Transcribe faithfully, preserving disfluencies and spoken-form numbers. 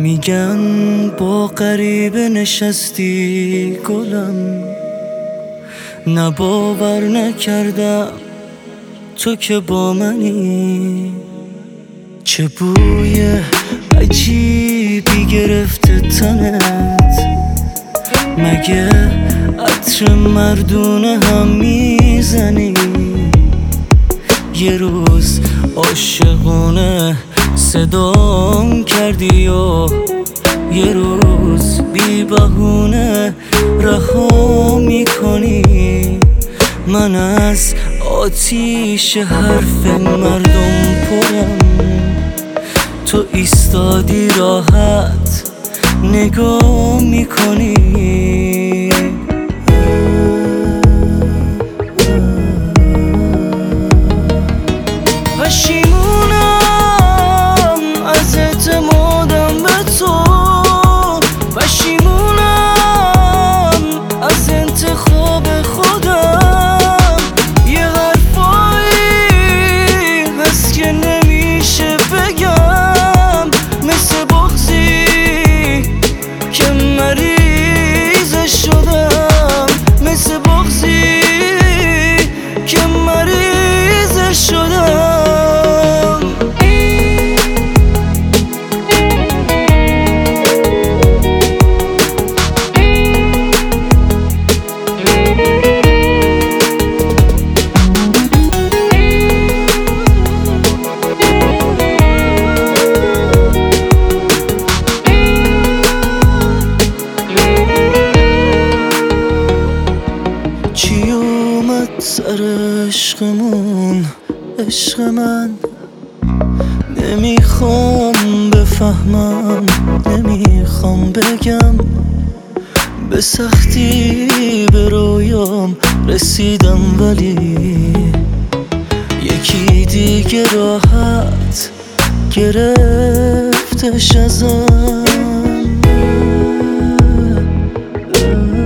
میگن با غریبه نشستی گلم، نه باور نکردم تو که با منی. چه بوی عجیبی گرفته تنت، مگه عطر مردونه هم میزنی؟ یه روز عاشقونه صدام کردی و یه روز بی بهونه رها میکنی. من از آتیش حرف مردم پرم، تو ایستادی راحت نگاه میکنی. پشیمونم از اعتمادم به تو، پشیمونم از انتخاب خودم. یه حرفایی هست که نمیشه بگم، مثل بغضی که مریض شدم، مثل بغضی که مریض شدم. چی اومد سر عشقمون عشق من؟ نمیخوام بفهمم، نمیخوام بگم، به سختی به رویام رسیدم ولی یکی دیگه راحت گرفتش ازم.